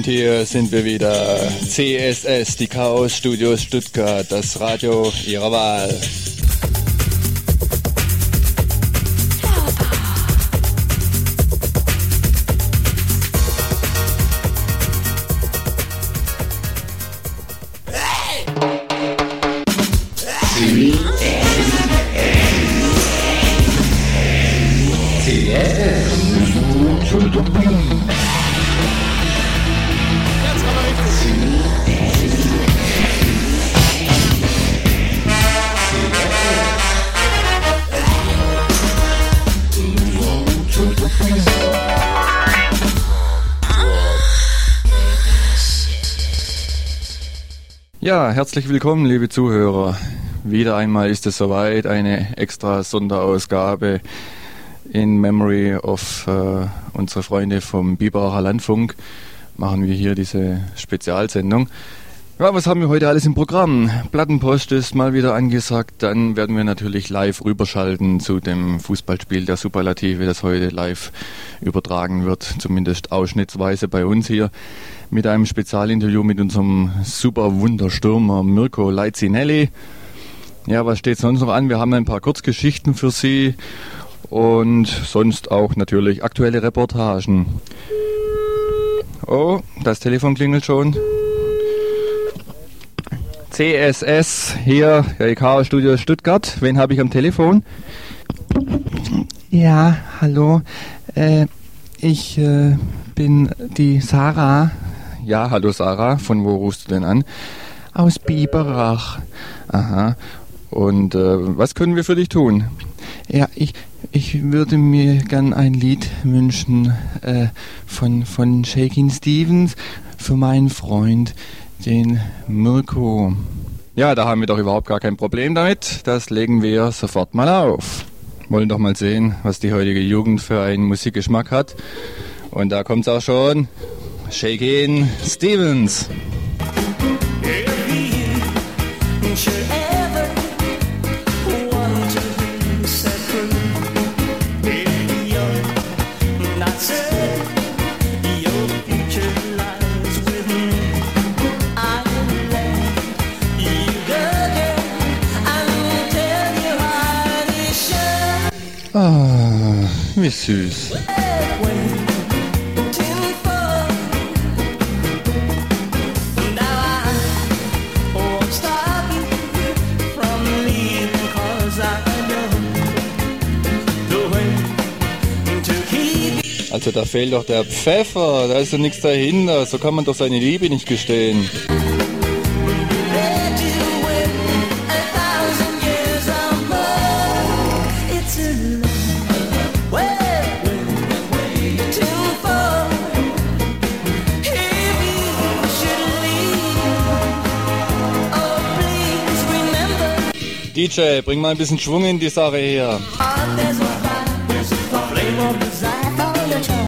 Und hier sind wir wieder. CSS, die Chaos Studios Stuttgart, das Radio Ihrer Wahl. Ja, herzlich willkommen, liebe Zuhörer. Wieder einmal ist es soweit, eine extra Sonderausgabe in Memory of unsere Freunde vom Biberach Landfunk. Machen wir hier diese Spezialsendung. Ja, was haben wir heute alles im Programm? Plattenpost ist mal wieder angesagt, dann werden wir natürlich live rüberschalten zu dem Fußballspiel der Superlative, das heute live übertragen wird, zumindest ausschnittsweise bei uns hier, mit einem Spezialinterview mit unserem super Wunderstürmer Mirko Leicinelli. Ja, was steht sonst noch an? Wir haben ein paar Kurzgeschichten für Sie und sonst auch natürlich aktuelle Reportagen. Oh, das Telefon klingelt schon. CSS, hier, der Chaos Studio Stuttgart. Wen habe ich am Telefon? Ja, hallo. Ich bin die Sarah. Ja, hallo Sarah. Von wo rufst du denn an? Aus Biberach. Aha. Und was können wir für dich tun? Ja, ich würde mir gern ein Lied wünschen von Shakin' Stevens für meinen Freund, den Mirko. Ja, da haben wir doch überhaupt gar kein Problem damit. Das legen wir sofort mal auf. Wollen doch mal sehen, was die heutige Jugend für einen Musikgeschmack hat. Und da kommt's auch schon. Shakin' Stevens. Ah, wie süß. Also da fehlt doch der Pfeffer, da ist doch nichts dahinter, so kann man doch seine Liebe nicht gestehen. DJ, bring mal ein bisschen Schwung in die Sache her.